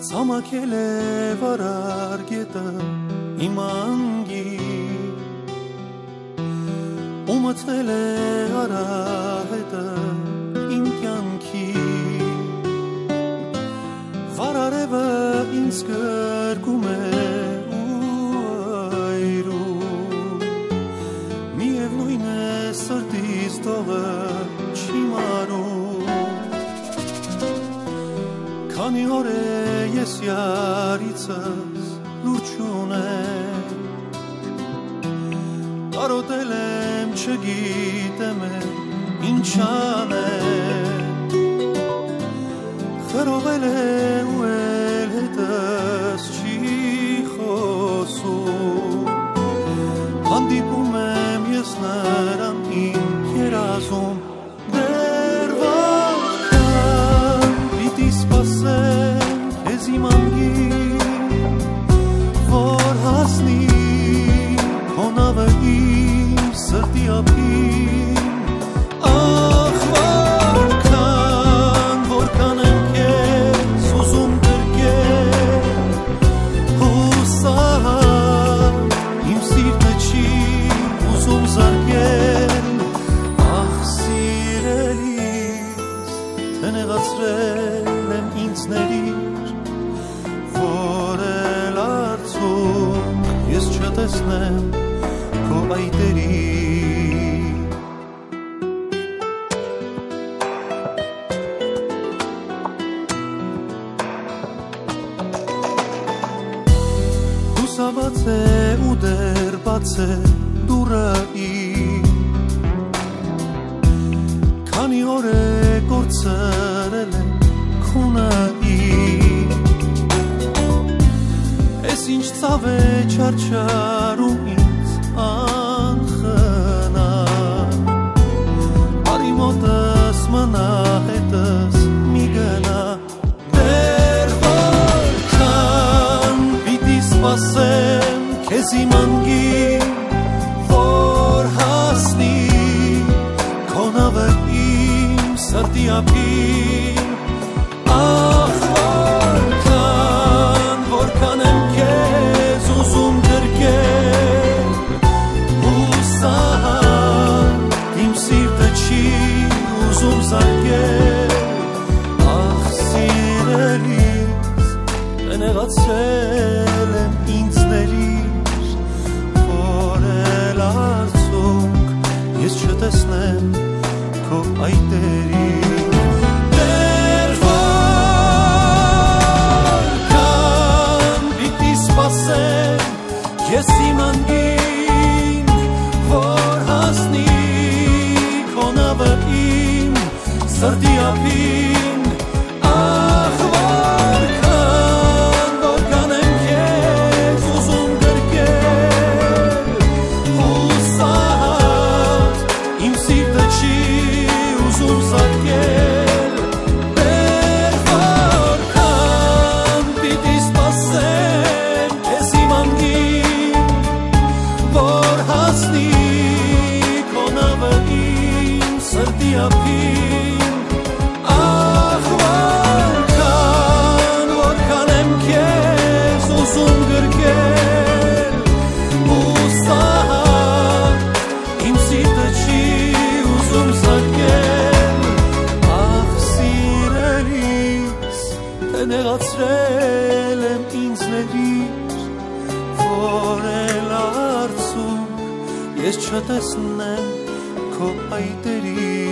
Ցամաքել է վարար գետը իմ անգի ու մտնել է արահետը իմ կյանքի վարարևը ինձ գրկում է ու այրում միևնույն է սրտիս տողը չի մարում քանի օր է ես յարիցս լուր չունեմ կարոտել եմ չգիտեմ ինչ անեմ խրովել է ու էլ հետս չի խոսում հանդիպում եմ ես նրան իմ երազում դեռ վախկան պիտի սպասեմ քեզ իմ անգին որ հասնի քո նավը իմ սրտի ափին ախ որքան եմ քեզ ուզում գրկել հուսահար իմ սիրտը չի ուզում զարկել ախ սիրելիս թե նեղացրել եմ ինձ ներիր որ էլ արդյոք ես չտեսնեմ քո այտերի Հուսաբաց է ու դեռ բաց է դուռը իմ քանի օր է կորցրել է քունը իմ Ես ինչ ցավ է չարչարում ինձ անխնամ Արի մոտս մնա հետս մի գնա Դեռ որքան պիտի սպասեմ քեզ իմ անգին որ հասնի քո նավը իմ սրտի ափին Ախ որքան եմ քեզ ուզում գրկել հուսահար իմ սիրտը չի ուզում զարկել Ախ սիրելիս նեղացրել եմ ինձ ներիր որ էլ արդյոք ես չտեսնեմ քո այտերի Ես իմ անգին որ հասնի քո նավը իմ սրտի ափին Ախ որքան եմ քեզ ուզում գրկել հուսահար իմ սիրտը չի ուզում զարկել Դեռ որքան պիտի սպասեմ քեզ իմ անգին որ հասնի քո նավը իմ սրտի ափին Ախ որքան եմ քեզ ուզում գրկել հուսահար իմ սիրտը չի ուզում զարկել Ախ սիրելիս թե նեղացրել եմ ինձ ներիր որ էլ արդյոք ես չտեսնեմ քո այտերի